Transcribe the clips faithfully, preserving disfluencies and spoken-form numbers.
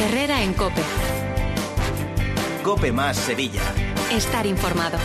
Herrera en COPE. COPE más Sevilla. Estar informado.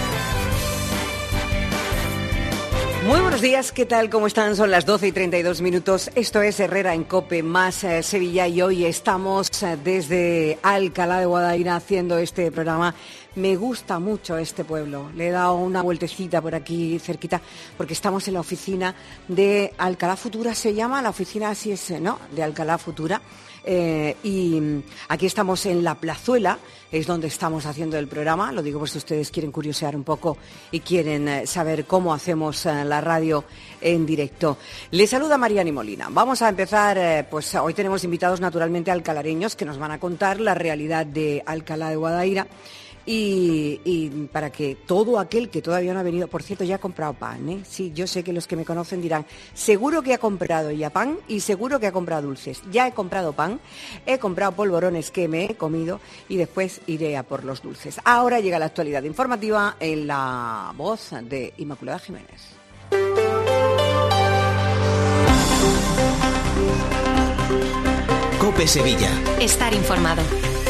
Muy buenos días, ¿qué tal? ¿Cómo están? Son las doce y treinta y dos minutos. Esto es Herrera en COPE más eh, Sevilla y hoy estamos eh, desde Alcalá de Guadaira haciendo este programa. Me gusta mucho este pueblo. Le he dado una vueltecita por aquí cerquita porque estamos en la oficina de Alcalá Futura, se llama, la oficina así es, ¿no? De Alcalá Futura. Eh, y aquí estamos en la plazuela, es donde estamos haciendo el programa. Lo digo por si ustedes quieren curiosear un poco y quieren eh, saber cómo hacemos eh, la radio en directo. Les saluda Mariani Molina. Vamos a empezar, eh, pues hoy tenemos invitados naturalmente alcalareños que nos van a contar la realidad de Alcalá de Guadaira. Y, y para que todo aquel que todavía no ha venido, por cierto, ya ha comprado pan, ¿eh? Sí, yo sé que los que me conocen dirán, seguro que ha comprado ya pan y seguro que ha comprado dulces. Ya he comprado pan, he comprado polvorones que me he comido y después iré a por los dulces. Ahora llega la actualidad informativa en la voz de Inmaculada Jiménez. COPE Sevilla. Estar informado.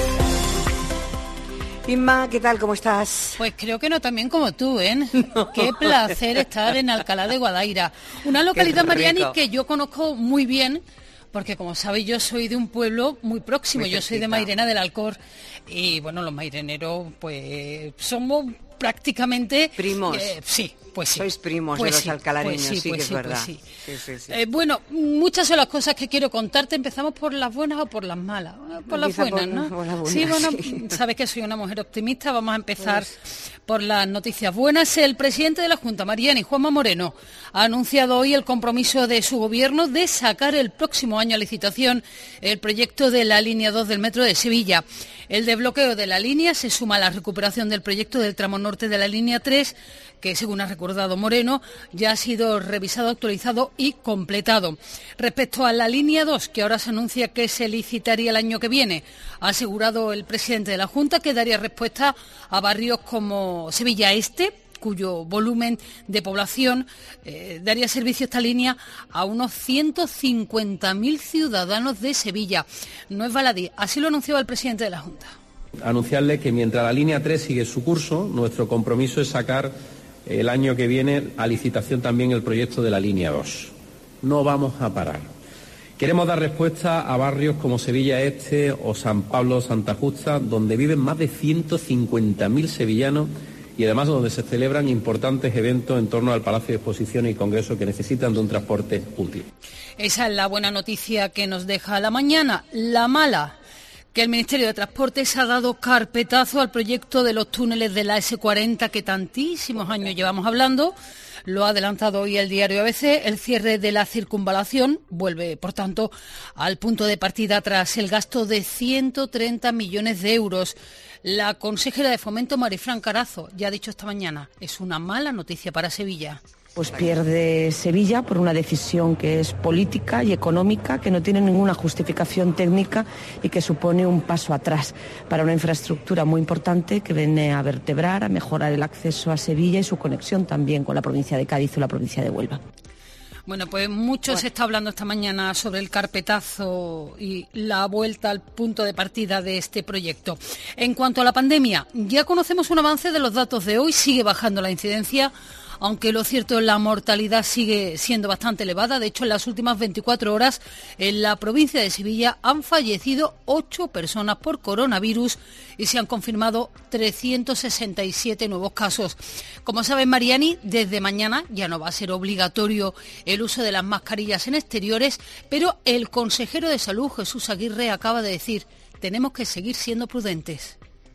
Inma, ¿qué tal? ¿Cómo estás? Pues creo que no tan bien como tú, ¿eh? No. Qué placer estar en Alcalá de Guadaira. Una localidad, Mariani, que yo conozco muy bien, porque como sabéis yo soy de un pueblo muy próximo, muy yo soy de Mairena del Alcor, y bueno, los maireneros pues somos prácticamente... Primos. Eh, sí. Pues sí. Sois primos pues de los sí, alcalareños, pues sí, sí pues que sí, es verdad. Pues sí. Sí, sí, sí. Eh, bueno, muchas son las cosas que quiero contarte. Empezamos por las buenas o por las malas. Por las buenas, por, ¿no? Por las buenas, sí, bueno, sí. Sabes que soy una mujer optimista. Vamos a empezar pues... por las noticias buenas. El presidente de la Junta, Mariani, Juanma Moreno, ha anunciado hoy el compromiso de su gobierno de sacar el próximo año a licitación el proyecto de la línea dos del metro de Sevilla. El desbloqueo de la línea se suma a la recuperación del proyecto del tramo norte de la línea tres, que según ha recordado Moreno, ya ha sido revisado, actualizado y completado. Respecto a la línea dos, que ahora se anuncia que se licitaría el año que viene, ha asegurado el presidente de la Junta que daría respuesta a barrios como Sevilla Este, cuyo volumen de población eh, daría servicio a esta línea a unos ciento cincuenta mil ciudadanos de Sevilla. No es baladí, así lo anunció el presidente de la Junta. Anunciarle que mientras la línea tres sigue su curso, nuestro compromiso es sacar el año que viene a licitación también el proyecto de la línea dos. No vamos a parar. Queremos dar respuesta a barrios como Sevilla Este o San Pablo, Santa Justa, donde viven más de ciento cincuenta mil sevillanos y además donde se celebran importantes eventos en torno al Palacio de Exposiciones y Congresos que necesitan de un transporte útil. Esa es la buena noticia que nos deja la mañana. La mala, que el Ministerio de Transportes ha dado carpetazo al proyecto de los túneles de la ese cuarenta que tantísimos años llevamos hablando. Lo ha adelantado hoy el diario A B C. El cierre de la circunvalación vuelve, por tanto, al punto de partida tras el gasto de ciento treinta millones de euros. La consejera de Fomento, Marifran Carazo, ya ha dicho esta mañana, es una mala noticia para Sevilla. Pues pierde Sevilla por una decisión que es política y económica, que no tiene ninguna justificación técnica y que supone un paso atrás para una infraestructura muy importante que viene a vertebrar, a mejorar el acceso a Sevilla y su conexión también con la provincia de Cádiz o la provincia de Huelva. Bueno, pues mucho bueno. se está hablando esta mañana sobre el carpetazo y la vuelta al punto de partida de este proyecto. En cuanto a la pandemia, ya conocemos un avance de los datos de hoy, sigue bajando la incidencia, aunque lo cierto es la mortalidad sigue siendo bastante elevada. De hecho, en las últimas veinticuatro horas en la provincia de Sevilla han fallecido ocho personas por coronavirus y se han confirmado trescientos sesenta y siete nuevos casos. Como saben, Mariani, desde mañana ya no va a ser obligatorio el uso de las mascarillas en exteriores, pero el consejero de Salud, Jesús Aguirre, acaba de decir, tenemos que seguir siendo prudentes.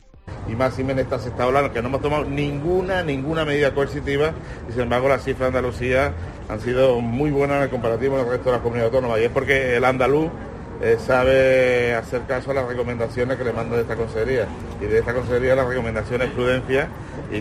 Y más en esta sexta ola, que no hemos tomado ninguna, ninguna medida coercitiva, y sin embargo las cifras de Andalucía han sido muy buenas en el comparativo con el resto de las comunidades autónomas, y es porque el andaluz eh, sabe hacer caso a las recomendaciones que le manda de esta consejería, y de esta consejería la recomendación es prudencia y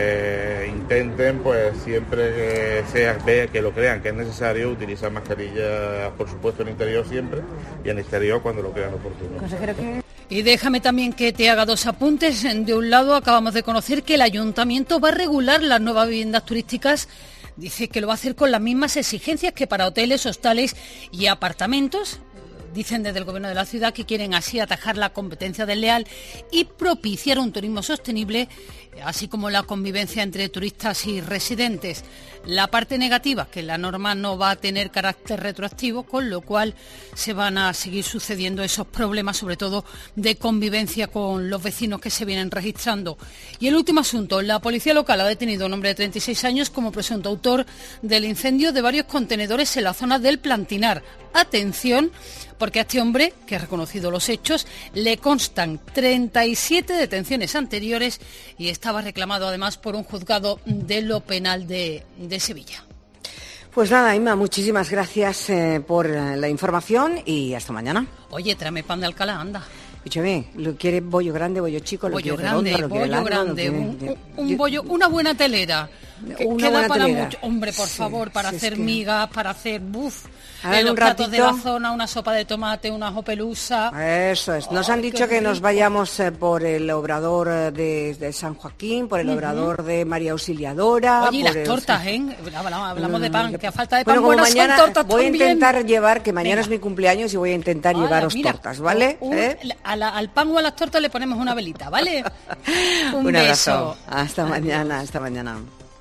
que intenten, pues siempre que sea, ve, que lo crean que es necesario, utilizar mascarillas, por supuesto en el interior siempre, y en el exterior cuando lo crean oportuno. Consejero, ¿qué? Y déjame también que te haga dos apuntes. De un lado, acabamos de conocer que el Ayuntamiento va a regular las nuevas viviendas turísticas. Dice que lo va a hacer con las mismas exigencias que para hoteles, hostales y apartamentos. dicen desde el Gobierno de la ciudad que quieren así atajar la competencia desleal y propiciar un turismo sostenible, así como la convivencia entre turistas y residentes. La parte negativa, que la norma no va a tener carácter retroactivo, con lo cual se van a seguir sucediendo esos problemas, sobre todo de convivencia con los vecinos que se vienen registrando. Y el último asunto, la policía local ha detenido a un hombre de treinta y seis años como presunto autor del incendio de varios contenedores en la zona del Plantinar. Atención, porque a este hombre, que ha reconocido los hechos, le constan treinta y siete detenciones anteriores y estaba reclamado además por un juzgado de lo penal de, de Sevilla. Pues nada, Inma, muchísimas gracias eh, por la información y hasta mañana. Oye, tráeme pan de Alcalá, anda. Escúchame, ¿lo quiere bollo grande, bollo chico? ¿Lo bollo quiere grande, redondo, lo quiere bollo largo, grande, lo quiere... un, un, un bollo, una buena telera. Que una queda buena para telera. mucho. Hombre, por Sí, favor, para sí, hacer es que... migas, para hacer buf. ver, los un platos de ratito. la zona, una sopa de tomate, una jopelusa. Eso es. Nos Ay, han dicho qué que nos rico. vayamos eh, por el obrador eh, de, de San Joaquín, por el Ujú. obrador de María Auxiliadora. Oye, y por las el- tortas, ¿eh? Hablamos, hablamos de pan, que a falta de Bueno, pan como buenas mañana son tortas voy a también. intentar llevar, que mañana Venga. es mi cumpleaños y voy a intentar Hala, llevaros mira, tortas, ¿vale? un- ¿Eh? a la- al pan o a las tortas le ponemos una velita, ¿vale? Un, Un abrazo. beso. Hasta mañana, hasta mañana.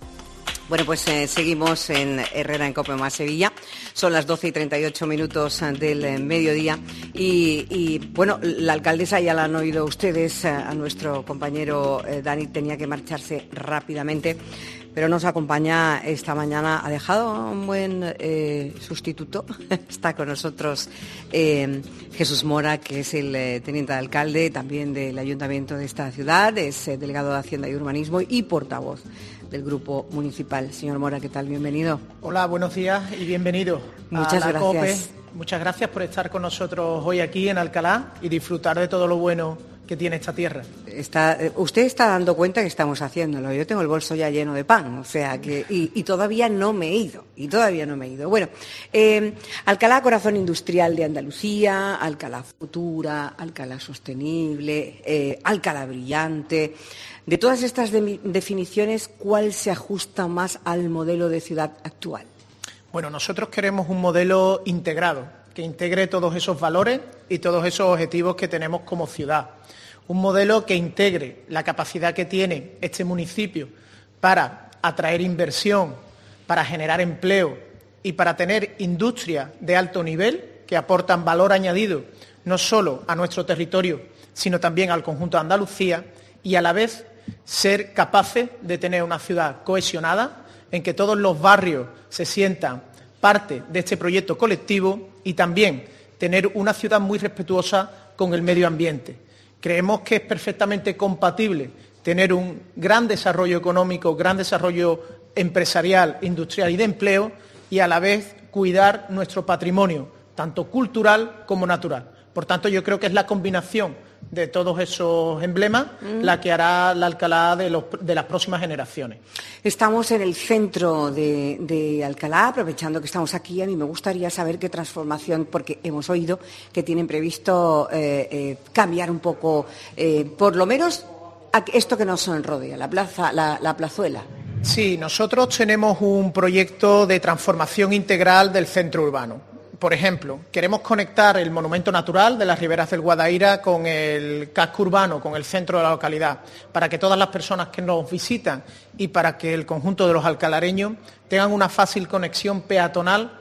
Bueno, pues eh, seguimos en Herrera en Cope Más Sevilla. Son las doce y treinta y ocho minutos del eh, mediodía. Y, y, bueno, la alcaldesa ya la han oído ustedes. A, a nuestro compañero eh, Dani tenía que marcharse rápidamente, pero nos acompaña esta mañana. Ha dejado un buen eh, sustituto. Está con nosotros eh, Jesús Mora, que es el eh, teniente de alcalde también del ayuntamiento de esta ciudad. Es eh, delegado de Hacienda y Urbanismo y portavoz del Grupo Municipal. Señor Mora, ¿qué tal? Bienvenido. Hola, buenos días y bienvenido Muchas a la COPE. gracias. Muchas gracias por estar con nosotros hoy aquí en Alcalá y disfrutar de todo lo bueno que tiene esta tierra. Está, eh, usted está dando cuenta que estamos haciéndolo. Yo tengo el bolso ya lleno de pan, o sea que y, y todavía no me he ido, y todavía no me he ido. Bueno, eh, Alcalá, corazón industrial de Andalucía, Alcalá futura, Alcalá sostenible, eh, Alcalá brillante. De todas estas de- definiciones, ¿cuál se ajusta más al modelo de ciudad actual? Bueno, nosotros queremos un modelo integrado, que integre todos esos valores y todos esos objetivos que tenemos como ciudad. Un modelo que integre la capacidad que tiene este municipio para atraer inversión, para generar empleo y para tener industrias de alto nivel que aportan valor añadido no solo a nuestro territorio, sino también al conjunto de Andalucía, y a la vez ser capaces de tener una ciudad cohesionada en que todos los barrios se sientan parte de este proyecto colectivo y también tener una ciudad muy respetuosa con el medio ambiente. Creemos que es perfectamente compatible tener un gran desarrollo económico, gran desarrollo empresarial, industrial y de empleo, y a la vez cuidar nuestro patrimonio, tanto cultural como natural. Por tanto, yo creo que es la combinación de todos esos emblemas mm. la que hará la Alcalá de, los, de las próximas generaciones. Estamos en el centro de, de Alcalá, aprovechando que estamos aquí. A mí me gustaría saber qué transformación, porque hemos oído que tienen previsto eh, eh, cambiar un poco, eh, por lo menos, esto que nos rodea, la plaza, la, la plazuela. Sí, nosotros tenemos un proyecto de transformación integral del centro urbano. Por ejemplo, queremos conectar el monumento natural de las riberas del Guadaira con el casco urbano, con el centro de la localidad, para que todas las personas que nos visitan y para que el conjunto de los alcalareños tengan una fácil conexión peatonal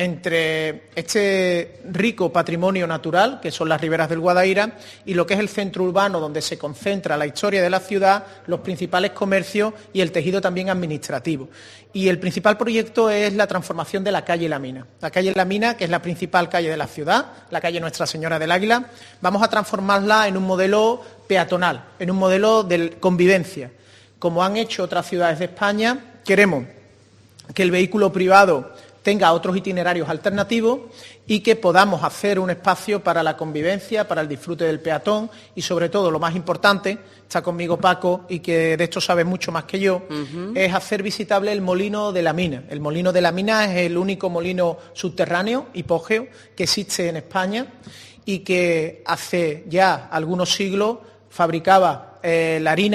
entre este rico patrimonio natural, que son las riberas del Guadaira, y lo que es el centro urbano, donde se concentra la historia de la ciudad, los principales comercios y el tejido también administrativo. Y el principal proyecto es la transformación de la calle La Mina. La calle La Mina, que es la principal calle de la ciudad, la calle Nuestra Señora del Águila, vamos a transformarla en un modelo peatonal, en un modelo de convivencia. Como han hecho otras ciudades de España, queremos que el vehículo privado tenga otros itinerarios alternativos y que podamos hacer un espacio para la convivencia, para el disfrute del peatón y, sobre todo, lo más importante, está conmigo Paco y que de esto sabe mucho más que yo, uh-huh. es hacer visitable el molino de la mina. El molino de la mina es el único molino subterráneo, hipógeo, que existe en España y que hace ya algunos siglos fabricaba eh, la harina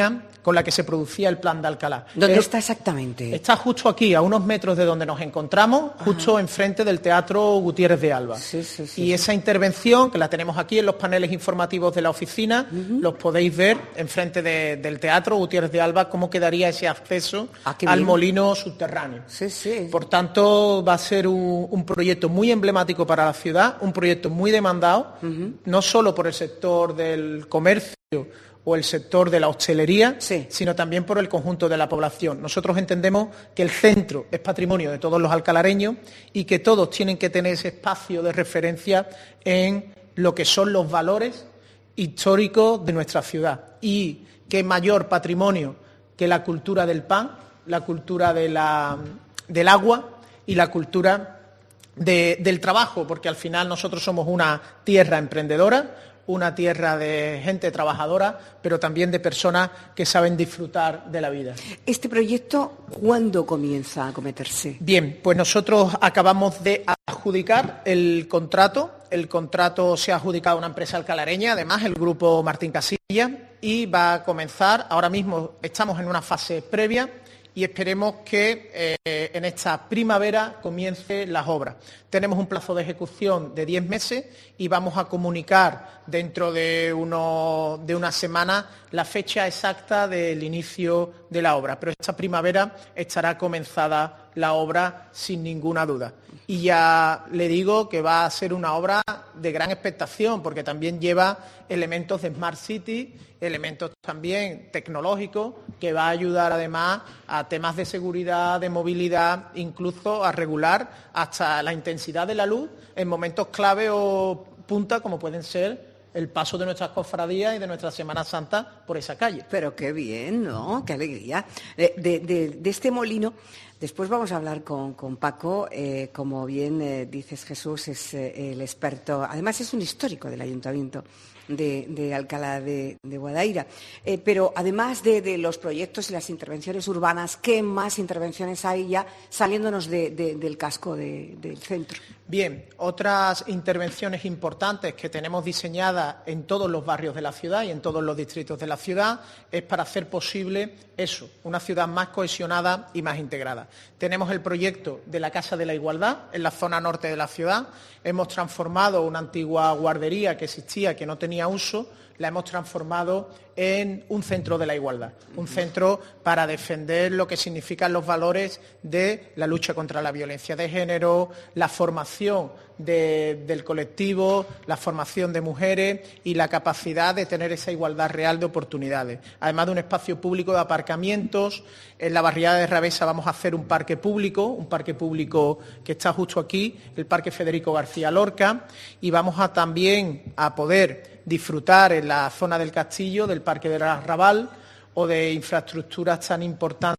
con la que se producía el Plan de Alcalá. ¿Dónde Pero está exactamente? Está justo aquí, a unos metros de donde nos encontramos, justo Ajá. enfrente del Teatro Gutiérrez de Alba. Sí, sí, sí, y sí. esa intervención, que la tenemos aquí en los paneles informativos de la oficina, uh-huh. los podéis ver enfrente de, del Teatro Gutiérrez de Alba, cómo quedaría ese acceso ah, al bien. molino subterráneo. Sí, sí. Por tanto, va a ser un, un proyecto muy emblemático para la ciudad, un proyecto muy demandado, uh-huh. no solo por el sector del comercio o el sector de la hostelería, sí. sino también por el conjunto de la población. Nosotros entendemos que el centro es patrimonio de todos los alcalareños y que todos tienen que tener ese espacio de referencia en lo que son los valores históricos de nuestra ciudad. Y qué mayor patrimonio que la cultura del pan, la cultura de la, del agua y la cultura de, del trabajo, porque al final nosotros somos una tierra emprendedora, una tierra de gente trabajadora, pero también de personas que saben disfrutar de la vida. ¿Este proyecto cuándo comienza a acometerse? Bien, pues nosotros acabamos de adjudicar el contrato. El contrato se ha adjudicado a una empresa alcalareña, además, el Grupo Martín Casilla, y va a comenzar, ahora mismo estamos en una fase previa, y esperemos que eh, en esta primavera comiencen las obras. Tenemos un plazo de ejecución de diez meses y vamos a comunicar dentro de, uno, de una semana la fecha exacta del inicio de la obra. Pero esta primavera estará comenzada la obra sin ninguna duda. Y ya le digo que va a ser una obra de gran expectación, porque también lleva elementos de Smart City, elementos también tecnológicos, que va a ayudar además a temas de seguridad, de movilidad, incluso a regular hasta la intensidad de la luz en momentos clave o punta, como pueden ser el paso de nuestras cofradías y de nuestra Semana Santa por esa calle. Pero qué bien, ¿no? Qué alegría. De, de, de, de este molino, después vamos a hablar con, con Paco, eh, como bien eh, dices, Jesús, es eh, el experto, además es un histórico del Ayuntamiento de, de Alcalá de, de Guadaira. Eh, pero además de, de los proyectos y las intervenciones urbanas, ¿qué más intervenciones hay ya saliéndonos de, de, del casco de, del centro? Bien, otras intervenciones importantes que tenemos diseñadas en todos los barrios de la ciudad y en todos los distritos de la ciudad es para hacer posible eso, una ciudad más cohesionada y más integrada. Tenemos el proyecto de la Casa de la Igualdad en la zona norte de la ciudad. Hemos transformado una antigua guardería que existía, que no tenía uso, la hemos transformado en un centro de la igualdad, un centro para defender lo que significan los valores de la lucha contra la violencia de género, la formación de, del colectivo, la formación de mujeres y la capacidad de tener esa igualdad real de oportunidades. Además de un espacio público de aparcamientos, en la barriada de Rabesa vamos a hacer un parque público, un parque público que está justo aquí, el Parque Federico García Lorca, y vamos a también a poder disfrutar en la zona del Castillo del Parque del Arrabal o de infraestructuras tan importantes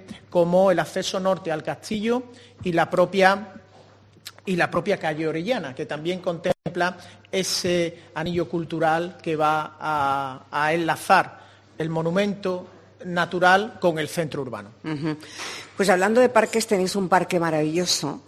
como el acceso norte al Castillo y la propia, y la propia calle Orellana, que también contempla ese anillo cultural que va a, a enlazar el monumento natural con el centro urbano. Uh-huh. Pues hablando de parques, tenéis un parque maravilloso.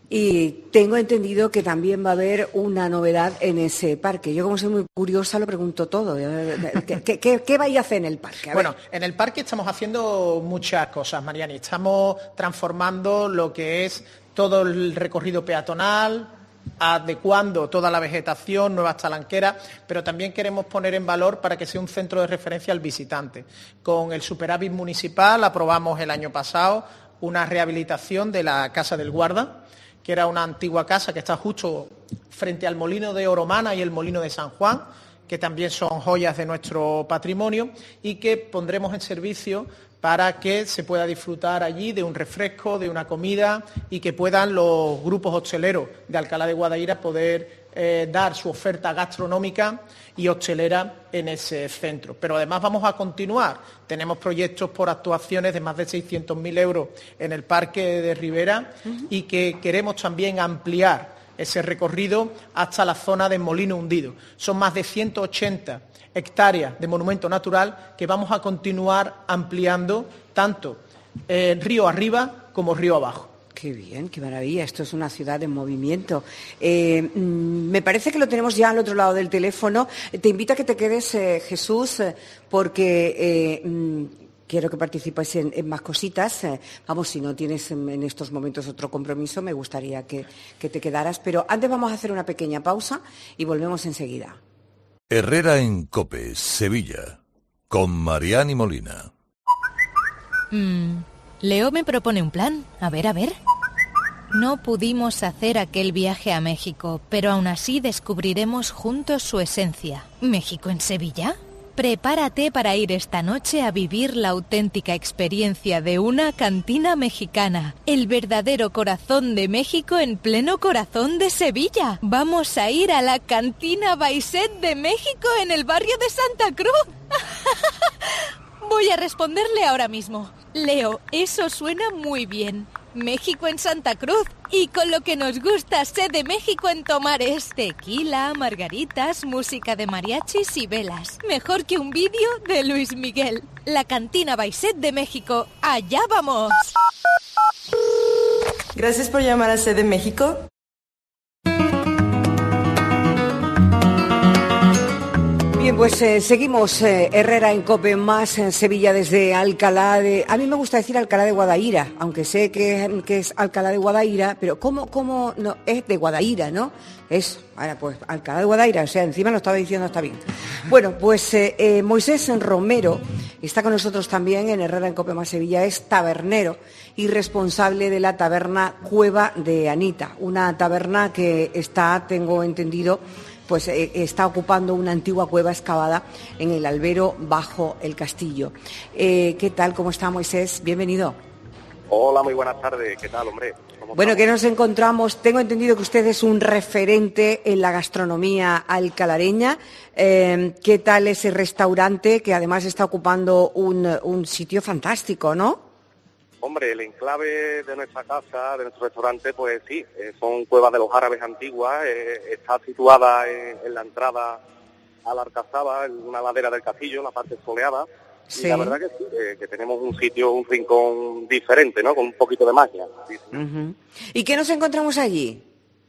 Y tengo entendido que también va a haber una novedad en ese parque. Yo, como soy muy curiosa, lo pregunto todo. ¿Qué, qué, qué, qué vais a hacer en el parque? A bueno, ver. En el parque estamos haciendo muchas cosas, Mariani. Estamos transformando lo que es todo el recorrido peatonal, adecuando toda la vegetación, nuevas talanqueras, pero también queremos poner en valor para que sea un centro de referencia al visitante. Con el superávit municipal aprobamos el año pasado una rehabilitación de la Casa del Guarda, que era una antigua casa que está justo frente al Molino de Oromana y el Molino de San Juan, que también son joyas de nuestro patrimonio y que pondremos en servicio para que se pueda disfrutar allí de un refresco, de una comida y que puedan los grupos hosteleros de Alcalá de Guadaira poder eh, dar su oferta gastronómica y hostelera en ese centro. Pero además vamos a continuar. Tenemos proyectos por actuaciones de más de seiscientos mil euros en el Parque de Ribera uh-huh. y que queremos también ampliar ese recorrido hasta la zona de Molino Hundido. Son más de ciento ochenta hectáreas de monumento natural que vamos a continuar ampliando tanto eh, río arriba como río abajo. Qué bien, qué maravilla. Esto es una ciudad en movimiento. Eh, me parece que lo tenemos ya al otro lado del teléfono. Te invito a que te quedes, eh, Jesús, porque eh, quiero que participes en, en más cositas. Eh, vamos, si no tienes en, en estos momentos otro compromiso, me gustaría que, que te quedaras. Pero antes vamos a hacer una pequeña pausa y volvemos enseguida. Herrera en COPE, Sevilla, con Mariani Molina. Mm, Leo me propone un plan. A ver, a ver. No pudimos hacer aquel viaje a México, pero aún así descubriremos juntos su esencia. ¿México en Sevilla? Prepárate para ir esta noche a vivir la auténtica experiencia de una cantina mexicana. El verdadero corazón de México en pleno corazón de Sevilla. Vamos a ir a la Cantina Baiset de México en el barrio de Santa Cruz. Voy a responderle ahora mismo. Leo, eso suena muy bien. México en Santa Cruz y con lo que nos gusta, sé de México en Tomares. Tequila, margaritas, música de mariachis y velas. Mejor que un vídeo de Luis Miguel. La Cantina Baiset de México. ¡Allá vamos! Gracias por llamar a Sede México. Bien, pues eh, seguimos eh, Herrera en COPE más en Sevilla desde Alcalá de... A mí me gusta decir Alcalá de Guadaira, aunque sé que, que es Alcalá de Guadaira, pero ¿cómo, cómo no? Es de Guadaira, ¿no? Es, ahora pues Alcalá de Guadaira, o sea, encima lo estaba diciendo, está bien. Bueno, pues eh, eh, Moisés Romero está con nosotros también en Herrera en COPE más Sevilla, es tabernero y responsable de la taberna Cueva de Anita, una taberna que está, tengo entendido, pues eh, está ocupando una antigua cueva excavada en el albero bajo el castillo. Eh, ¿Qué tal? ¿Cómo está, Moisés? Bienvenido. Hola, muy buenas tardes. ¿Qué tal, hombre? Bueno, que nos encontramos, tengo entendido que usted es un referente en la gastronomía alcalareña. Eh, ¿Qué tal ese restaurante que además está ocupando un, un sitio fantástico, no? Hombre, el enclave de nuestra casa, de nuestro restaurante, pues sí, eh, son cuevas de los árabes antiguas, eh, está situada en, en la entrada a la Alcazaba, en una ladera del castillo, la parte soleada, sí. Y la verdad que sí, eh, que tenemos un sitio, un rincón diferente, ¿no?, con un poquito de magia. Sí, sí. Uh-huh. ¿Y qué nos encontramos allí?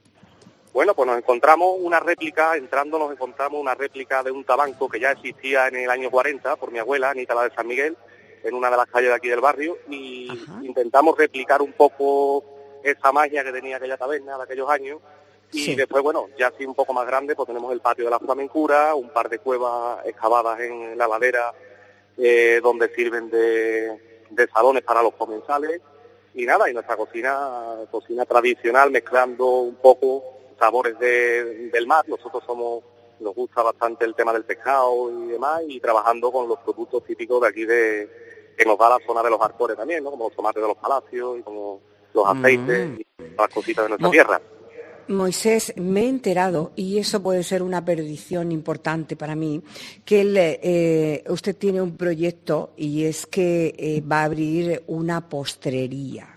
Bueno, pues nos encontramos una réplica, entrando nos encontramos una réplica de un tabanco que ya existía en el año cuarenta por mi abuela, Anita la de San Miguel, en una de las calles de aquí del barrio, y Ajá. intentamos replicar un poco esa magia que tenía aquella taberna de aquellos años, y sí. después, bueno, ya así un poco más grande, pues tenemos el patio de la flamencura, un par de cuevas excavadas en la ladera, eh, donde sirven de, de salones para los comensales, y nada, y nuestra cocina, cocina tradicional, mezclando un poco sabores de, del mar. Nosotros somos... nos gusta bastante el tema del pescado y demás, y trabajando con los productos típicos de aquí de que nos da la zona de los Arcores también, ¿no?, como los tomates de los palacios y como los aceites mm. y las cositas de nuestra Mo- tierra. Moisés, me he enterado, y eso puede ser una perdición importante para mí, que el, eh, usted tiene un proyecto y es que eh, va a abrir una postrería.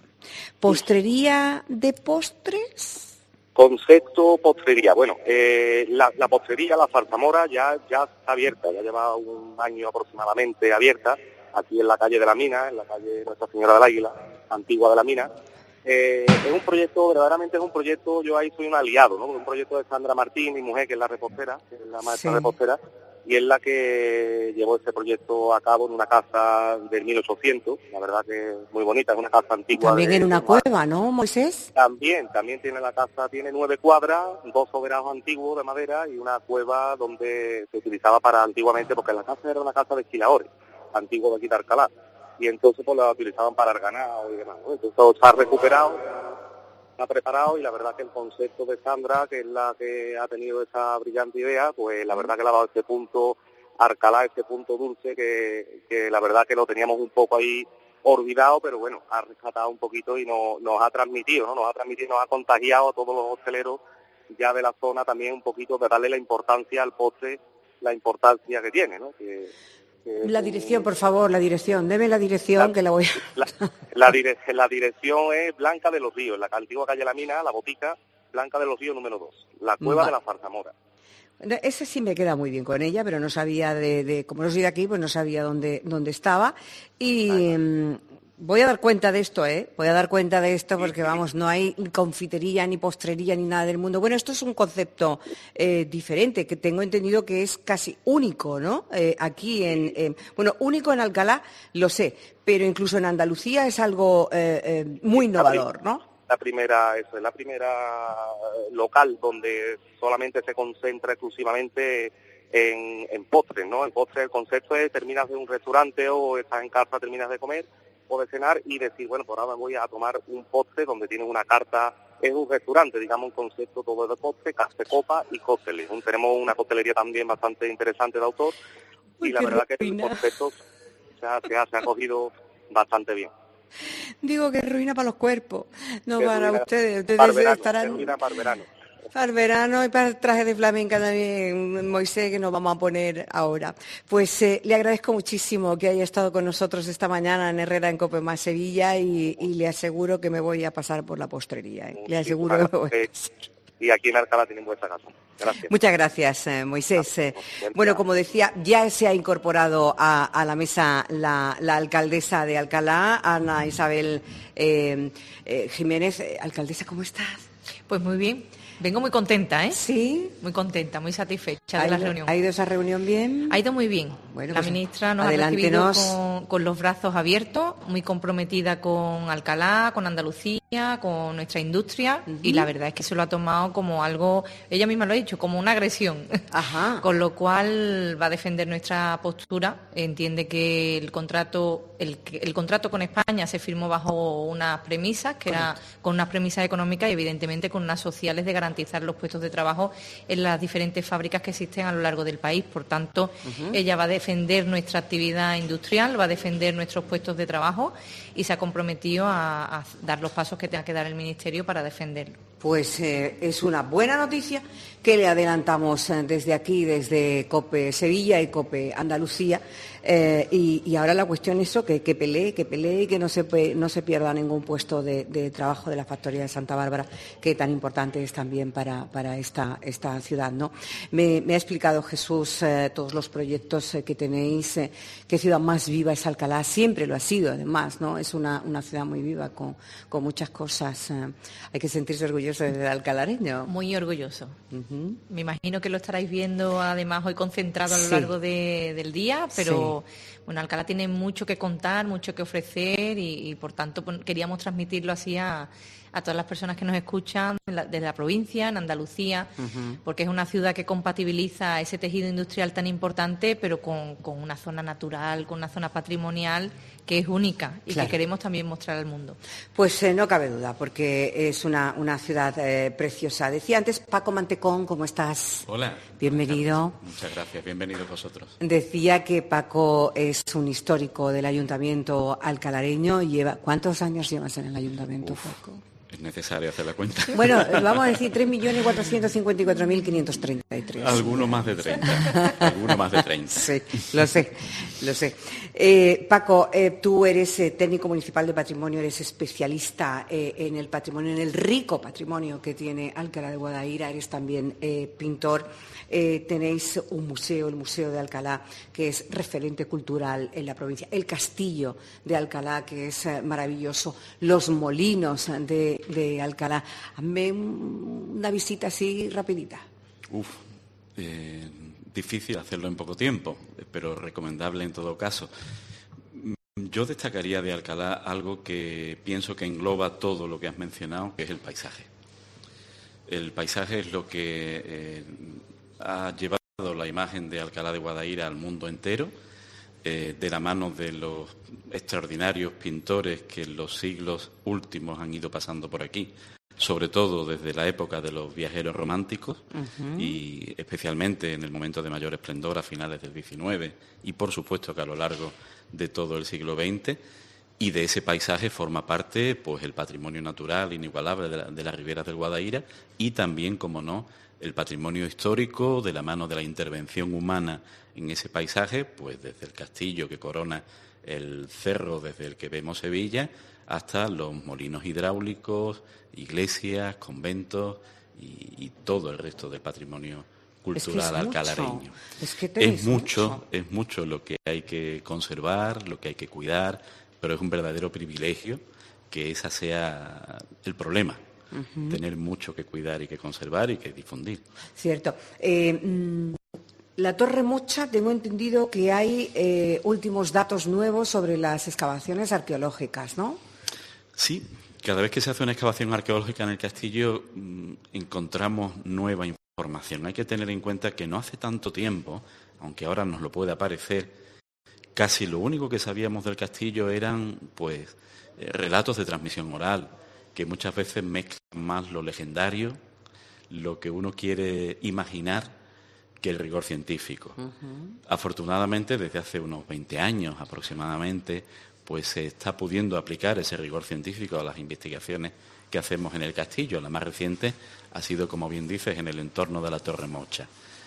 ¿Postrería de postres? Concepto postrería. Bueno, eh, la, la postrería, la zarzamora, ya, ya está abierta, ya lleva un año aproximadamente abierta, aquí en la calle de la Mina, en la calle Nuestra Señora del Águila, antigua de la Mina. Eh, es un proyecto, verdaderamente es un proyecto, yo ahí soy un aliado, ¿no? Un proyecto de Sandra Martín, mi mujer, que es la repostera, que es la maestra sí. repostera, y es la que llevó ese proyecto a cabo en una casa del mil ochocientos, la verdad que es muy bonita, es una casa antigua. También de, en una cueva, ¿no, Moisés? También, también tiene la casa, tiene nueve cuadras, dos soberanos antiguos de madera y una cueva donde se utilizaba para antiguamente, porque la casa era una casa de esquiladores, antiguo de aquí de Alcalá, y entonces pues la utilizaban para el ganado y demás, ¿no? Entonces todo está recuperado, está preparado, y la verdad que el concepto de Sandra, que es la que ha tenido esa brillante idea, pues la verdad que le ha dado este punto Alcalá, este punto dulce, que, que la verdad que lo teníamos un poco ahí olvidado, pero bueno, ha rescatado un poquito y no, nos ha transmitido, ¿no? Nos ha transmitido, nos ha contagiado a todos los hosteleros ya de la zona también un poquito de darle la importancia al postre, la importancia que tiene, ¿no? Que, que la dirección, por favor, la dirección. Deme la dirección, la, que la voy a... La, la, dire, la dirección es Blanca de los Ríos, en la antigua calle La Mina, la botica, Blanca de los Ríos número dos, la cueva Va. de la Zarzamora. Ese sí me queda muy bien con ella, pero no sabía de, de como no soy de aquí, pues no sabía dónde, dónde estaba. Y, Voy a dar cuenta de esto, ¿eh? Voy a dar cuenta de esto porque, vamos, no hay confitería, ni postrería, ni nada del mundo. Bueno, esto es un concepto eh, diferente, que tengo entendido que es casi único, ¿no? Eh, aquí en... Eh, bueno, único en Alcalá, lo sé, pero incluso en Andalucía es algo eh, eh, muy innovador, ¿no? La primera, eso es la primera local donde solamente se concentra exclusivamente en, en postres, ¿no? En postres el concepto es terminas de un restaurante o estás en casa, terminas de comer o de cenar y decir, bueno, por ahora me voy a tomar un postre donde tienes una carta, es un restaurante, digamos, un concepto todo de postre, café, copa y cócteles. Tenemos una coctelería también bastante interesante de autor. Uy, y la verdad ruina. que el concepto o sea, se, ha, se ha cogido bastante bien. Digo que ruina para los cuerpos, no que para ruina, ustedes. Ustedes para verano, estarán... ruina para el verano. Para el verano y para el traje de flamenca también, Moisés, que nos vamos a poner ahora. Pues eh, le agradezco muchísimo que haya estado con nosotros esta mañana en Herrera en Cope Más Sevilla y, y le aseguro que me voy a pasar por la postrería. ¿eh? Le aseguro que me voy a pasar. Y aquí en Alcalá tienen vuestra casa. Gracias. Muchas gracias, eh, Moisés. Eh, bueno, como decía, ya se ha incorporado a, a la mesa la, la alcaldesa de Alcalá, Ana Isabel eh, eh, Jiménez. Alcaldesa, ¿cómo estás? Pues muy bien. Vengo muy contenta, ¿eh? Sí. Muy contenta, muy satisfecha de la reunión. ¿Ha ido esa reunión bien? Ha ido muy bien. Bueno, la pues ministra nos ha recibido con, con los brazos abiertos, muy comprometida con Alcalá, con Andalucía, con nuestra industria, uh-huh. y la verdad es que se lo ha tomado como algo, ella misma lo ha dicho, como una agresión. Ajá. Con lo cual va a defender nuestra postura, entiende que el contrato, el, el contrato con España se firmó bajo unas premisas, que Correcto. era con unas premisas económicas y evidentemente con unas sociales de garantía garantizar los puestos de trabajo en las diferentes fábricas que existen a lo largo del país. Por tanto, uh-huh. ella va a defender nuestra actividad industrial, va a defender nuestros puestos de trabajo y se ha comprometido a, a dar los pasos que tenga que dar el Ministerio para defenderlo. Pues eh, es una buena noticia que le adelantamos eh, desde aquí, desde COPE Sevilla y COPE Andalucía. Eh, y, y ahora la cuestión es eso, que, que pelee, que pelee y que no se, no se pierda ningún puesto de, de trabajo de la factoría de Santa Bárbara, que tan importante es también para, para esta, esta ciudad, ¿no? Me, me ha explicado Jesús eh, todos los proyectos eh, que tenéis, eh, qué ciudad más viva es Alcalá, siempre lo ha sido además, ¿no? Es una, una ciudad muy viva con, con muchas cosas. Eh, hay que sentirse orgulloso del alcalareño. Muy orgulloso. Uh-huh. Me imagino que lo estaréis viendo además hoy concentrado a lo sí. largo de, del día, pero sí. Bueno, Alcalá tiene mucho que contar, mucho que ofrecer y, y por tanto pues, queríamos transmitirlo así a, a todas las personas que nos escuchan de la, de la provincia, en Andalucía, uh-huh. porque es una ciudad que compatibiliza ese tejido industrial tan importante, pero con, con una zona natural, con una zona patrimonial que es única y claro. que queremos también mostrar al mundo. Pues eh, no cabe duda, porque es una, una ciudad eh, preciosa. Decía antes, Paco Mantecón, ¿cómo estás? Hola. Bienvenido. Muchas gracias, bienvenidos vosotros. Decía que Paco es un histórico del Ayuntamiento alcalareño. Lleva, ¿cuántos años llevas en el Ayuntamiento, Uf. Paco? Es necesario hacer la cuenta. Bueno, vamos a decir tres millones cuatrocientos cincuenta y cuatro mil quinientos treinta y tres. Alguno más de treinta. Alguno más de treinta. Sí, lo sé, lo sé. Eh, Paco, eh, tú eres eh, técnico municipal de patrimonio, eres especialista eh, en el patrimonio, en el rico patrimonio que tiene Alcalá de Guadaira, eres también eh, pintor. Eh, tenéis un museo, el Museo de Alcalá, que es referente cultural en la provincia. El Castillo de Alcalá, que es eh, maravilloso. Los molinos de, de Alcalá. Hazme una visita así rapidita. Uf, eh, difícil hacerlo en poco tiempo, pero recomendable en todo caso. Yo destacaría de Alcalá algo que pienso que engloba todo lo que has mencionado, que es el paisaje. El paisaje es lo que eh, ha llevado la imagen de Alcalá de Guadaira al mundo entero, eh, de la mano de los extraordinarios pintores que en los siglos últimos han ido pasando por aquí, sobre todo desde la época de los viajeros románticos uh-huh. y especialmente en el momento de mayor esplendor a finales del diecinueve y por supuesto que a lo largo de todo el siglo veinte. Y de ese paisaje forma parte pues el patrimonio natural inigualable de, la, de las riberas del Guadaira y también, como no, el patrimonio histórico de la mano de la intervención humana en ese paisaje, pues desde el castillo que corona el cerro desde el que vemos Sevilla hasta los molinos hidráulicos, iglesias, conventos y, y todo el resto del patrimonio cultural es que es alcalareño. Mucho. Es que es mucho, mucho, es mucho lo que hay que conservar, lo que hay que cuidar, pero es un verdadero privilegio que ese sea el problema. Uh-huh. Tener mucho que cuidar y que conservar y que difundir. Cierto. Eh, la Torre Mocha, tengo entendido que hay eh, últimos datos nuevos sobre las excavaciones arqueológicas, ¿no? Sí, cada vez que se hace una excavación arqueológica en el castillo mmm, encontramos nueva información. Hay que tener en cuenta que no hace tanto tiempo, aunque ahora nos lo pueda parecer, casi lo único que sabíamos del castillo eran pues eh, relatos de transmisión oral, que muchas veces mezclan más lo legendario, lo que uno quiere imaginar, que el rigor científico. Uh-huh. Afortunadamente, desde hace unos veinte años aproximadamente, pues se está pudiendo aplicar ese rigor científico a las investigaciones que hacemos en el castillo. La más reciente ha sido, como bien dices, en el entorno de la Torre Mocha.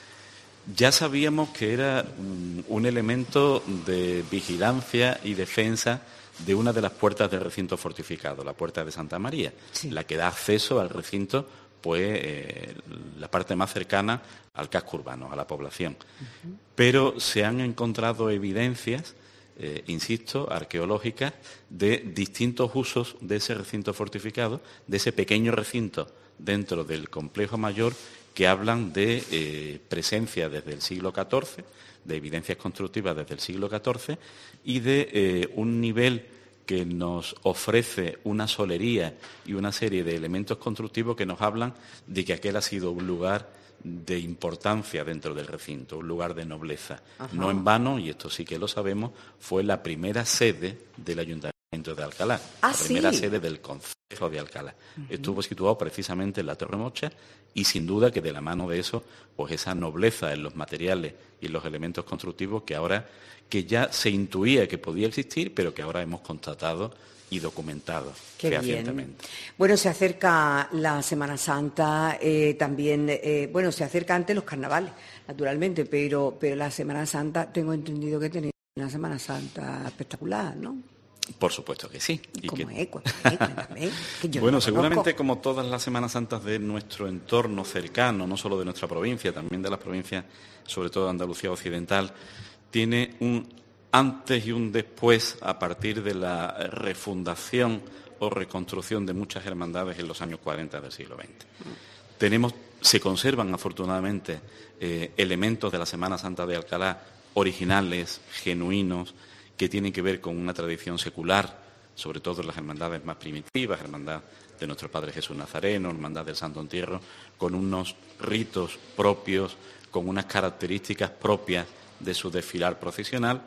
Ya sabíamos que era um, un elemento de vigilancia y defensa de una de las puertas del recinto fortificado, la Puerta de Santa María, sí. La que da acceso al recinto, pues eh, la parte más cercana al casco urbano, a la población. Uh-huh. Pero se han encontrado evidencias, eh, insisto, arqueológicas, de distintos usos de ese recinto fortificado, de ese pequeño recinto dentro del complejo mayor, que hablan de eh, presencia desde el siglo catorce, de evidencias constructivas desde el siglo catorce y de eh, un nivel que nos ofrece una solería y una serie de elementos constructivos que nos hablan de que aquel ha sido un lugar de importancia dentro del recinto, un lugar de nobleza. Ajá. No en vano, y esto sí que lo sabemos, fue la primera sede del Ayuntamiento de Alcalá, ¿Ah, la primera sí? sede del Concejo de Alcalá. Uh-huh. Estuvo situado precisamente en la Torre Mocha y sin duda que de la mano de eso, pues esa nobleza en los materiales y los elementos constructivos que ahora, que ya se intuía que podía existir, pero que ahora hemos constatado y documentado Qué fehacientemente. Bien. Bueno, se acerca la Semana Santa, eh, también, eh, bueno, se acerca antes los carnavales, naturalmente, pero, pero la Semana Santa, tengo entendido que tenéis una Semana Santa espectacular, ¿no? Por supuesto que sí. ¿Y cómo que... es? Cuéntame, cuéntame, que yo bueno, no seguramente como todas las Semanas Santas de nuestro entorno cercano, no solo de nuestra provincia, también de las provincias, sobre todo de Andalucía Occidental, tiene un antes y un después a partir de la refundación o reconstrucción de muchas hermandades en los años cuarenta del siglo veinte. Mm. Tenemos, se conservan afortunadamente eh, elementos de la Semana Santa de Alcalá originales, genuinos, que tienen que ver con una tradición secular, sobre todo en las hermandades más primitivas, hermandad de nuestro Padre Jesús Nazareno, hermandad del Santo Entierro, con unos ritos propios, con unas características propias de su desfilar procesional,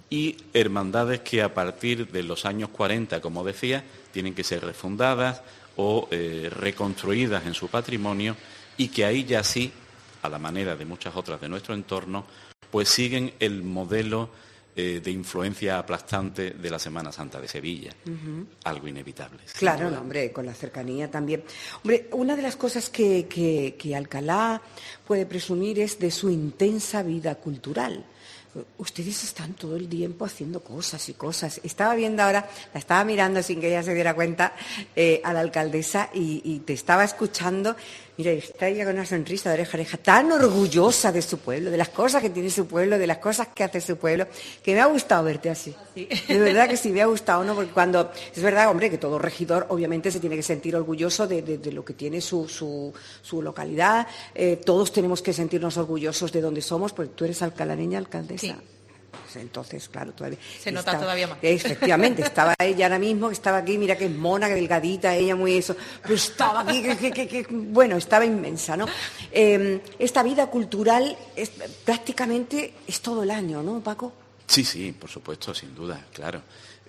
y hermandades que a partir de los años cuarenta, como decía, tienen que ser refundadas o eh, reconstruidas en su patrimonio, y que ahí ya sí, a la manera de muchas otras de nuestro entorno, pues siguen el modelo eh, de influencia aplastante de la Semana Santa de Sevilla. Uh-huh. Algo inevitable. Claro, no, hombre, con la cercanía también. Hombre, una de las cosas que, que, que Alcalá puede presumir es de su intensa vida cultural. Ustedes están todo el tiempo haciendo cosas y cosas. Estaba viendo ahora, la estaba mirando sin que ella se diera cuenta, eh, a la alcaldesa y, y te estaba escuchando. Mira, está ella con una sonrisa de oreja a oreja, tan orgullosa de su pueblo, de las cosas que tiene su pueblo, de las cosas que hace su pueblo, que me ha gustado verte así. Sí. De verdad que sí, me ha gustado, ¿no? Porque cuando, es verdad, hombre, que todo regidor obviamente se tiene que sentir orgulloso de, de, de lo que tiene su, su, su localidad. Eh, todos tenemos que sentirnos orgullosos de donde somos, porque tú eres alcalareña, alcaldesa. Sí. Entonces, claro, todavía... Se nota estaba, todavía más. Efectivamente, estaba ella ahora mismo, que estaba aquí, mira que es mona, que delgadita, ella muy eso, pero estaba aquí, que, que, que, que bueno, estaba inmensa, ¿no? Eh, esta vida cultural es, prácticamente es todo el año, ¿no, Paco? Sí, sí, por supuesto, sin duda, claro.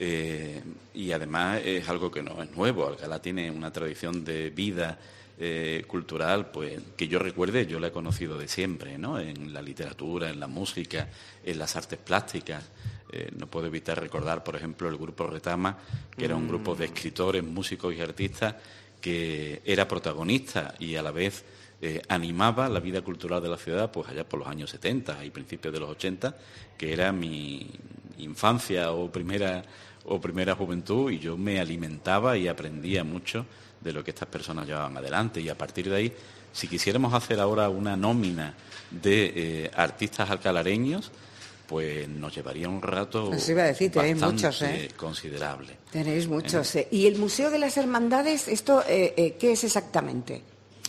Eh, y además es algo que no es nuevo. Alcalá tiene una tradición de vida eh, cultural, pues que yo recuerde, yo la he conocido de siempre, ¿no? En la literatura, en la música, en las artes plásticas. Eh, no puedo evitar recordar, por ejemplo, el grupo Retama, que era un grupo de escritores, músicos y artistas que era protagonista y a la vez eh, animaba la vida cultural de la ciudad, pues allá por los años setenta y principios de los ochenta, que era mi infancia o primera o primera juventud, y yo me alimentaba y aprendía mucho de lo que estas personas llevaban adelante. Y a partir de ahí, si quisiéramos hacer ahora una nómina de eh, artistas alcalareños, pues nos llevaría un rato Os iba a decir, tenéis muchos, ¿eh? considerable. Tenéis muchos. ¿eh? ¿Y el Museo de las Hermandades, esto eh, eh, qué es exactamente?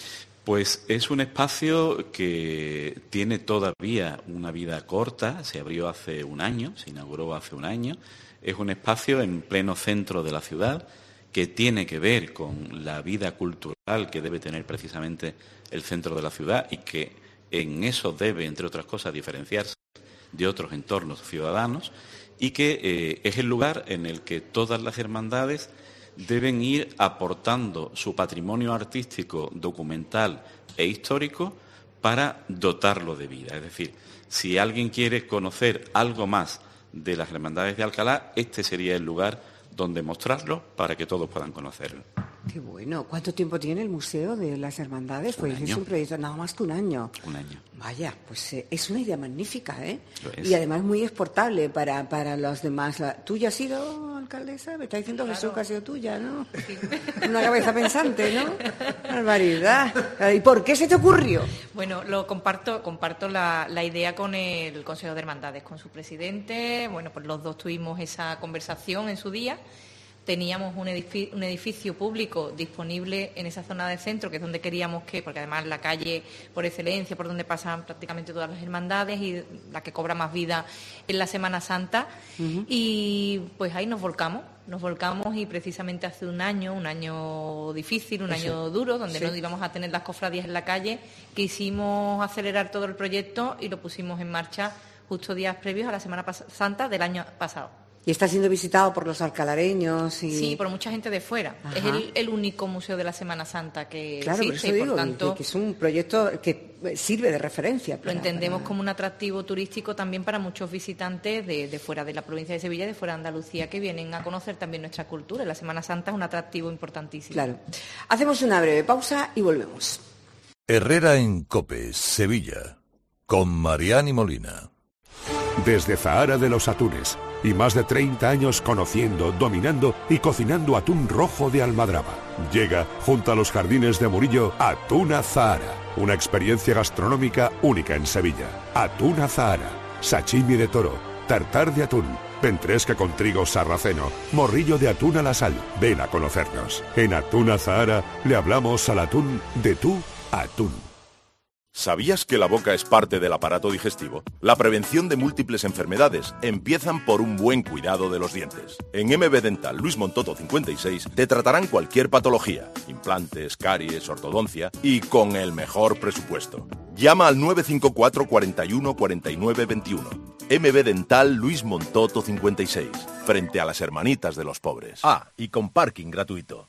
Pues es un espacio que tiene todavía una vida corta, se abrió hace un año, se inauguró hace un año. Es un espacio en pleno centro de la ciudad que tiene que ver con la vida cultural que debe tener precisamente el centro de la ciudad y que en eso debe, entre otras cosas, diferenciarse de otros entornos ciudadanos y que eh, es el lugar en el que todas las hermandades deben ir aportando su patrimonio artístico, documental e histórico para dotarlo de vida. Es decir, si alguien quiere conocer algo más de las hermandades de Alcalá, este sería el lugar donde mostrarlo para que todos puedan conocerlo. Qué bueno. ¿Cuánto tiempo tiene el Museo de las Hermandades? Un Pues año. es un proyecto nada más que un año. Un año. Vaya, pues eh, es una idea magnífica, ¿eh? Lo es. Y además muy exportable para, para los demás. La- ¿Tú ya has sido alcaldesa? Me está diciendo Claro. Jesús que ha sido tuya, ¿no? Una cabeza pensante, ¿no? Barbaridad. ¿Y por qué se te ocurrió? Bueno, lo comparto, comparto la, la idea con el Consejo de Hermandades, con su presidente. Bueno, pues los dos tuvimos esa conversación en su día. Teníamos un edificio, un edificio público disponible en esa zona del centro, que es donde queríamos que, porque además la calle por excelencia, por donde pasan prácticamente todas las hermandades y la que cobra más vida en la Semana Santa. Uh-huh. Y pues ahí nos volcamos, nos volcamos y precisamente hace un año, un año difícil, un Eso. año duro, donde sí. no íbamos a tener las cofradías en la calle, quisimos acelerar todo el proyecto y lo pusimos en marcha justo días previos a la Semana Santa del año pasado. Y está siendo visitado por los alcalareños y... Sí, por mucha gente de fuera. Ajá. Es el, el único museo de la Semana Santa que claro, existe. Por eso y digo, por tanto, que, que es un proyecto que sirve de referencia. Lo para, entendemos para... como un atractivo turístico también para muchos visitantes de, de fuera de la provincia de Sevilla y de fuera de Andalucía que vienen a conocer también nuestra cultura. La Semana Santa es un atractivo importantísimo. Claro. Hacemos una breve pausa y volvemos. Herrera en COPE, Sevilla, con Mariani Molina. Desde Zahara de los Atunes y más de treinta años conociendo, dominando y cocinando atún rojo de Almadraba. Llega, junto a los jardines de Murillo, Atuna Zahara, una experiencia gastronómica única en Sevilla. Atuna Zahara, sashimi de toro, tartar de atún, ventresca con trigo sarraceno, morrillo de atún a la sal. Ven a conocernos. En Atuna Zahara le hablamos al atún de tú a atún. ¿Sabías que la boca es parte del aparato digestivo? La prevención de múltiples enfermedades empiezan por un buen cuidado de los dientes. En M B Dental Luis Montoto cincuenta y seis te tratarán cualquier patología, implantes, caries, ortodoncia y con el mejor presupuesto. Llama al nueve cinco cuatro, cuatro uno, cuatro nueve dos uno. M B Dental Luis Montoto cincuenta y seis, frente a las hermanitas de los pobres. Ah, y con parking gratuito.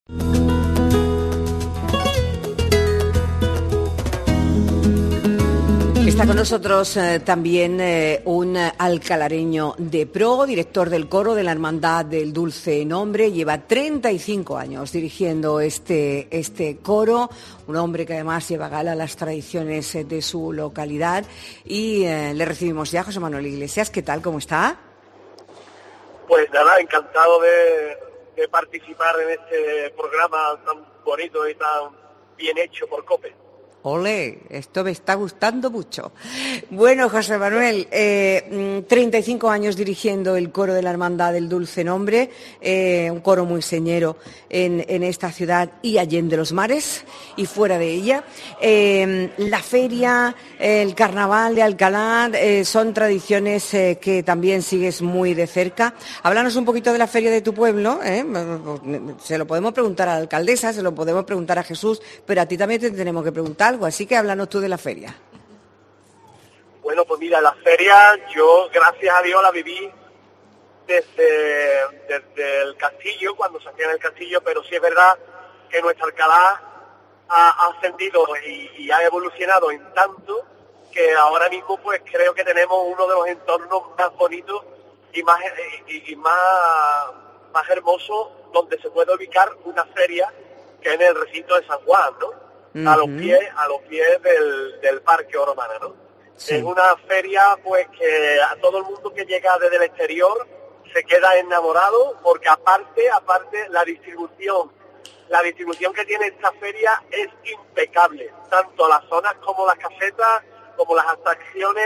Está con nosotros eh, también eh, un alcalareño de pro, director del coro de la Hermandad del Dulce Nombre. Lleva treinta y cinco años dirigiendo este, este coro, un hombre que además lleva a gala las tradiciones eh, de su localidad. Y eh, le recibimos ya, José Manuel Iglesias. ¿Qué tal? ¿Cómo está? Pues nada, encantado de, de participar en este programa tan bonito y tan bien hecho por COPE. Ole, esto me está gustando mucho. Bueno, José Manuel, eh, treinta y cinco años dirigiendo el coro de la Hermandad del Dulce Nombre, eh, un coro muy señero en, en esta ciudad y allende los mares y fuera de ella. Eh, la feria, el carnaval de Alcalá, eh, son tradiciones eh, que también sigues muy de cerca. Háblanos un poquito de la feria de tu pueblo, ¿eh? Se lo podemos preguntar a la alcaldesa, se lo podemos preguntar a Jesús, pero a ti también te tenemos que preguntar. Así que háblanos tú de la feria. Bueno, pues mira, la feria yo, gracias a Dios, la viví desde, desde el castillo, cuando se hacía en el castillo, pero sí es verdad que nuestra Alcalá ha, ha ascendido y, y ha evolucionado en tanto que ahora mismo pues creo que tenemos uno de los entornos más bonitos y más, y, y más, más hermosos donde se puede ubicar una feria, que es en el recinto de San Juan, ¿no? A los pies, a los pies del, del Parque Oromana, ¿no? Sí. Es una feria, pues, que a todo el mundo que llega desde el exterior se queda enamorado, porque aparte, aparte, la distribución, la distribución que tiene esta feria es impecable. Tanto las zonas como las casetas, como las atracciones,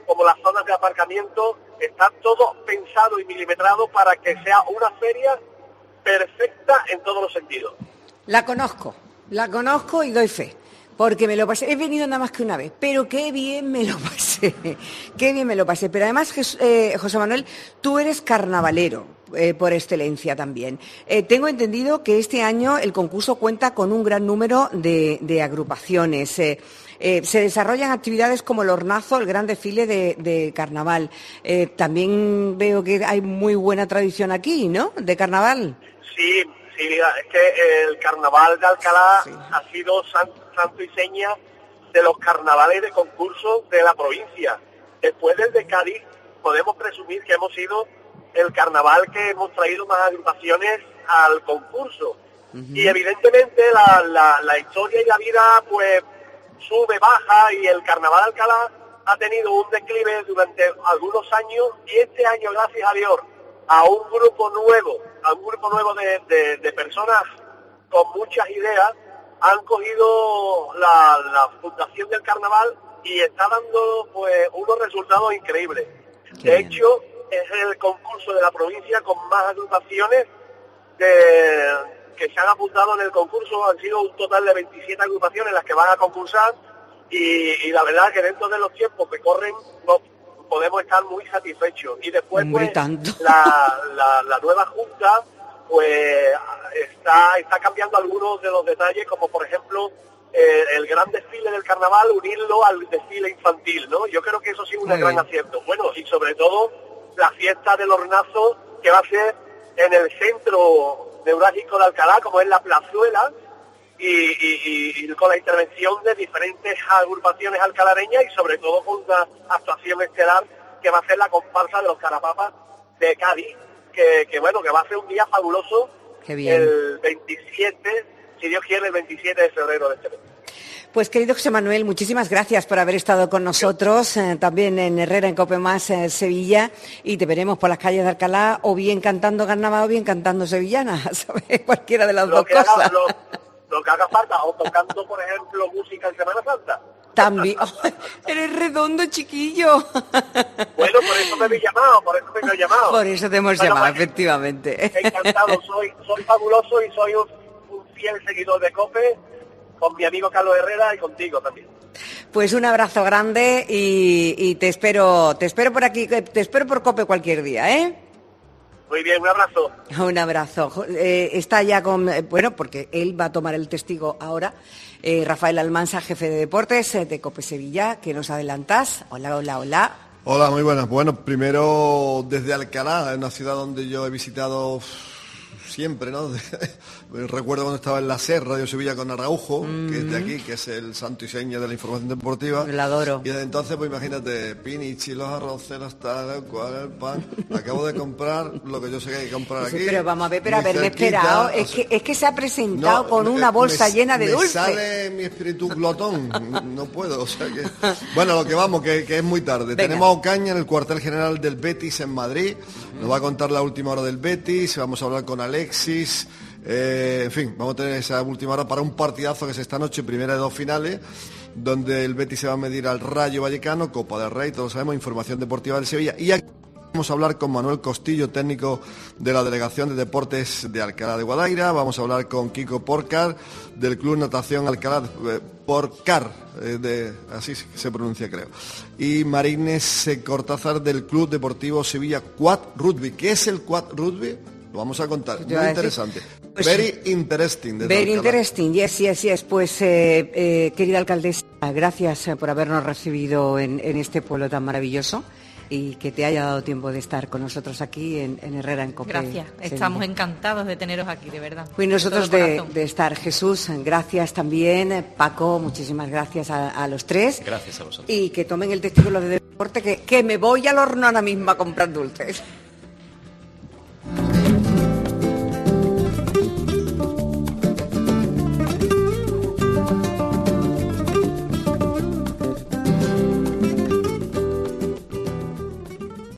como las zonas de aparcamiento, está todo pensado y milimetrado para que sea una feria perfecta en todos los sentidos. La conozco, la conozco y doy fe, porque me lo pasé. He venido nada más que una vez, pero qué bien me lo pasé, qué bien me lo pasé. Pero además, eh, José Manuel, tú eres carnavalero eh, por excelencia también. Eh, tengo entendido que este año el concurso cuenta con un gran número de, de agrupaciones. Eh, Eh, se desarrollan actividades como el hornazo, el gran desfile de, de carnaval. Eh, también veo que hay muy buena tradición aquí, ¿no?, de carnaval. Sí, sí, mira, es que el carnaval de Alcalá sí. ha sido san, santo y seña de los carnavales de concurso de la provincia. Después del de Cádiz, podemos presumir que hemos sido el carnaval que hemos traído más agrupaciones al concurso. Uh-huh. Y evidentemente la, la, la historia y la vida, pues, sube, baja, y el carnaval de Alcalá ha tenido un declive durante algunos años, y este año, gracias a Dios, a un grupo nuevo, a un grupo nuevo de, de, de personas con muchas ideas, han cogido la, la fundación del carnaval y está dando pues unos resultados increíbles. Qué de bien. Hecho, es el concurso de la provincia con más agrupaciones de... que se han apuntado en el concurso. Han sido un total de veintisiete agrupaciones las que van a concursar, y, y la verdad que dentro de los tiempos que corren no, podemos estar muy satisfechos. Y después pues, la, la, la nueva junta pues está, está cambiando algunos de los detalles, como por ejemplo eh, el gran desfile del carnaval, unirlo al desfile infantil, ¿no? Yo creo que eso sí es un gran acierto. Bueno, y sobre todo la fiesta del hornazo, que va a ser en el centro neurálgico de Alcalá, como es la plazuela, y, y, y con la intervención de diferentes agrupaciones alcalareñas, y sobre todo con una actuación estelar que va a ser la comparsa de los Carapapas de Cádiz, que, que bueno, que va a ser un día fabuloso. Qué bien. El veintisiete, si Dios quiere, el veintisiete de febrero de este mes. Pues querido José Manuel, muchísimas gracias por haber estado con nosotros, eh, también en Herrera en Cope Más eh, Sevilla, y te veremos por las calles de Alcalá, o bien cantando carnaval o bien cantando sevillana, ¿sabes? Cualquiera de las lo dos que cosas. Haga, lo, lo que haga falta, o tocando, por ejemplo, música en Semana Santa. También. Oh, eres redondo, chiquillo. Bueno, por eso me habéis llamado, por eso me he llamado. Por eso te hemos bueno, llamado, pues, efectivamente. Encantado, soy, soy fabuloso y soy un, un fiel seguidor de Cope, con mi amigo Carlos Herrera y contigo también. Pues un abrazo grande y, y te espero, te espero por aquí, te espero por Cope cualquier día, ¿eh? Muy bien, un abrazo. Un abrazo. Eh, está ya con, eh, bueno, porque él va a tomar el testigo ahora, eh, Rafael Almansa, jefe de deportes eh, de Cope Sevilla, que nos adelantás. Hola, hola, hola. Hola, muy buenas. Bueno, primero desde Alcalá, una ciudad donde yo he visitado siempre, ¿no? Recuerdo cuando estaba en la SER, Radio Sevilla con Araujo, mm. que es de aquí, que es el santo y seña de la información deportiva. Lo adoro. Y desde entonces, pues imagínate, pinichi, los arroceros, tal, cual, el pan. Acabo de comprar lo que yo sé que hay que comprar aquí. Sí, pero vamos a ver, pero haberme esperado. Es, o sea, que, es que se ha presentado no, con una bolsa me, llena de me dulce. Sale mi espíritu glotón, no puedo, o sea que... Bueno, lo que vamos, que, que es muy tarde. Venga. Tenemos a Ocaña en el cuartel general del Betis en Madrid. Uh-huh. Nos va a contar la última hora del Betis, vamos a hablar con Alexis... Eh, en fin, vamos a tener esa última hora para un partidazo que es esta noche, primera de dos finales, donde el Betis se va a medir al Rayo Vallecano, Copa del Rey, todos sabemos, información deportiva del Sevilla. Y aquí vamos a hablar con Manuel Costillo, técnico de la Delegación de Deportes de Alcalá de Guadaira. Vamos a hablar con Kiko Porcar, del Club Natación Alcalá, eh, Porcar, eh, de, así se pronuncia creo. Y Marines Cortázar, del Club Deportivo Sevilla Quad Rugby. ¿Qué es el Quad Rugby? Lo vamos a contar, muy interesante. Pues, very interesting. Very interesting, yes, yes, yes. Pues, eh, eh, querida alcaldesa, gracias por habernos recibido en, en este pueblo tan maravilloso y que te haya dado tiempo de estar con nosotros aquí en, en Herrera en Cope. Gracias, estamos encantados de teneros aquí, de verdad. Pues nosotros de, de estar. Jesús, gracias también. Paco, muchísimas gracias a, a los tres. Gracias a vosotros. Y que tomen el testigo de deporte, que, que me voy al horno ahora mismo a comprar dulces.